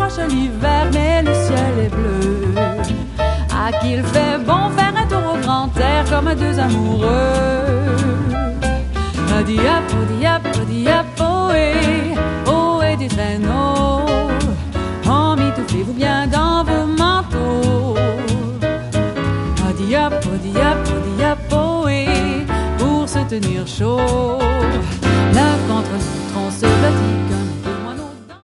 approche l'hiver, mais le ciel est bleu. À qu'il fait bon faire un tour au grand air comme deux amoureux. Diap, diap, diap, ohé, ohé des traîneaux. Emmitouflez-vous bien dans vos manteaux. Diap, diap, diap, ohé, pour se tenir chaud.